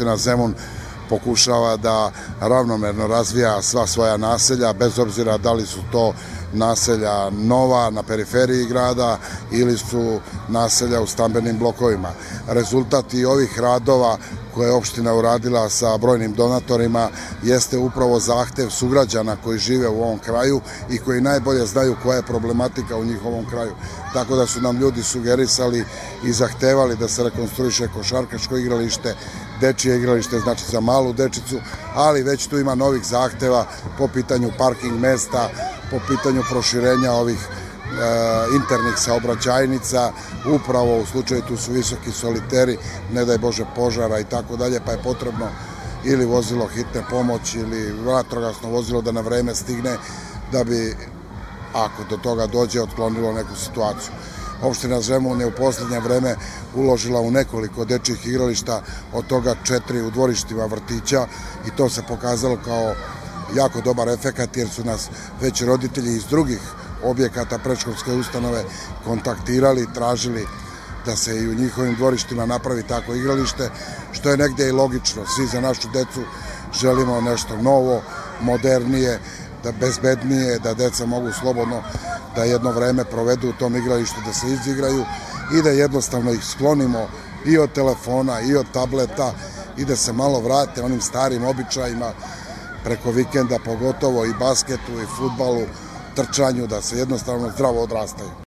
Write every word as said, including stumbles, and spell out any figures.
opština Zemun pokušava da ravnomerno razvija sva svoja naselja, bez obzira da li su to naselja nova na periferiji grada ili su naselja u stambenim blokovima. Rezultat i ovih radova koje je opština uradila sa brojnim donatorima jeste upravo zahtev sugrađana koji žive u ovom kraju i koji najbolje znaju koja je problematika u njihovom kraju. Tako da su nam ljudi sugerisali i zahtevali da se rekonstruiše košarkaško igralište, dečije igralište, znači za malu dečicu, ali već tu ima novih zahteva po pitanju parking mesta, po pitanju proširenja ovih internih saobraćajnica, upravo u slučaju tu su visoki soliteri, ne daj Bože požara i tako dalje, pa je potrebno ili vozilo hitne pomoći ili vatrogasno vozilo da na vreme stigne da bi, ako do toga dođe, otklonilo neku situaciju. Opština Zemun je u poslednje vreme uložila u nekoliko dečjih igrališta, od toga četiri u dvorištima vrtića i to se pokazalo kao jako dobar efekat jer su nas već roditelji iz drugih objekata predškolske ustanove kontaktirali, tražili da se i u njihovim dvorištima napravi takvo igralište, što je negde i logično. Svi za našu decu želimo nešto novo, modernije, da bezbednije, da deca mogu slobodno da jedno vreme provedu u tom igralištu, da se izigraju i da jednostavno ih sklonimo i od telefona i od tableta i da se malo vrate onim starim običajima preko vikenda, pogotovo i basketu i fudbalu, trčanju, da se jednostavno zdravo odrastaju.